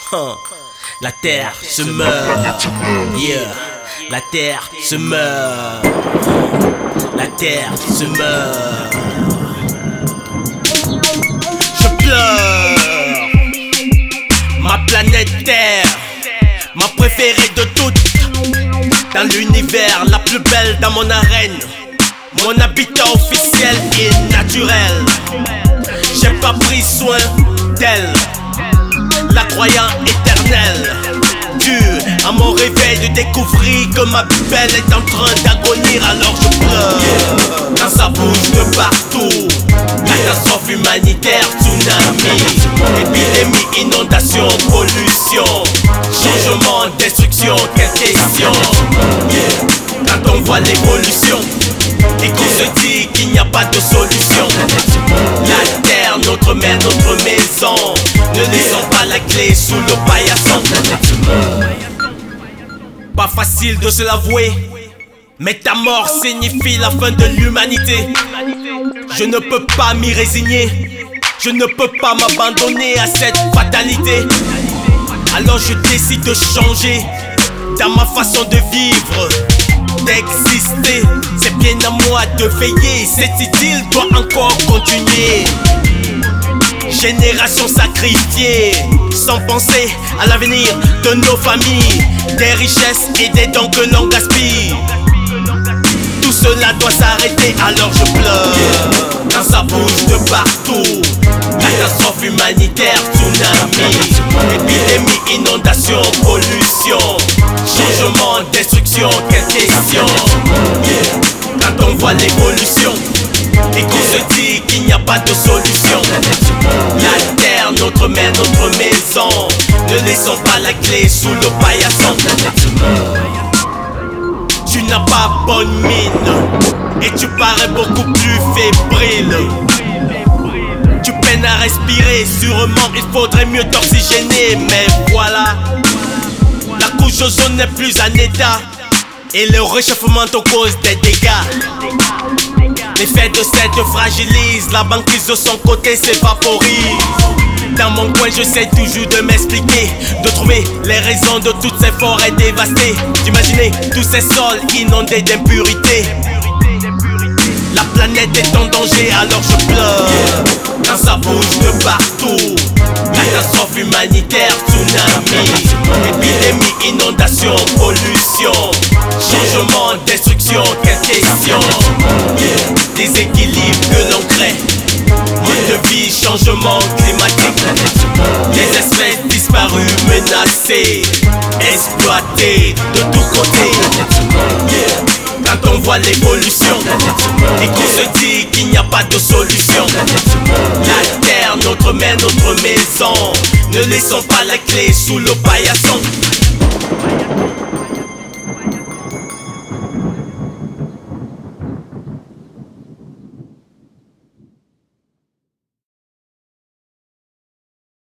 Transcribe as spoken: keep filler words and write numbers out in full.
Huh. La terre se meurt, yeah. La terre se meurt, la terre se meurt. Je pleure, ma planète Terre, ma préférée de toutes. Dans l'univers, la plus belle dans mon arène. Mon habitat officiel et naturel. J'ai pas pris soin d'elle, la croyant éternelle. Dur à mon réveil de découvrir que ma belle est en train d'agonir, alors je pleure. Quand ça bouge de partout, catastrophe humanitaire, tsunami, épidémie, inondation, pollution, changement, destruction, quelle question. Quand on voit l'évolution et qu'on se dit qu'il n'y a pas de solution, la terre, notre mère, notre maison, ne laissons pas la clé sous le paillasson. Pas facile de se l'avouer, mais ta mort signifie la fin de l'humanité. Je ne peux pas m'y résigner, je ne peux pas m'abandonner à cette fatalité. Alors je décide de changer dans ma façon de vivre, d'exister. C'est bien à moi de veiller, cette idylle doit encore continuer. Génération sacrifiée, sans penser à l'avenir de nos familles, des richesses et des dons que l'on gaspille. Tout cela doit s'arrêter, alors je pleure. Quand ça bouge de partout, catastrophe humanitaire, tsunami, épidémie, inondation, pollution, changement, destruction, quelle question. Quand on voit l'évolution et qu'on se dit qu'il n'y a pas de solution, la terre, notre mère, notre maison, ne laissons pas la clé sous le paillasson. Tu n'as pas bonne mine et tu parais beaucoup plus fébrile. Tu peines à respirer, sûrement il faudrait mieux t'oxygéner. Mais voilà, la couche ozone n'est plus en état et le réchauffement te cause des dégâts. L'effet de cette fragilise, la banquise de son côté s'évaporise. Dans mon coin j'essaie toujours de m'expliquer, de trouver les raisons de toutes ces forêts dévastées, d'imaginer tous ces sols inondés d'impuretés. La planète est en danger, alors je pleure. Quand ça bouge de partout, catastrophe humanitaire, tsunami, épidémie, inondation, pollution, changement, destruction, quelle question. Déséquilibre que l'on crée, mode de vie, changement climatique, les espèces disparues, menacées, exploitées de tous côtés. Quand on voit l'évolution et qu'on se dit qu'il n'y a pas de solution, la terre, notre mère, notre maison, ne laissons pas la clé sous le paillasson.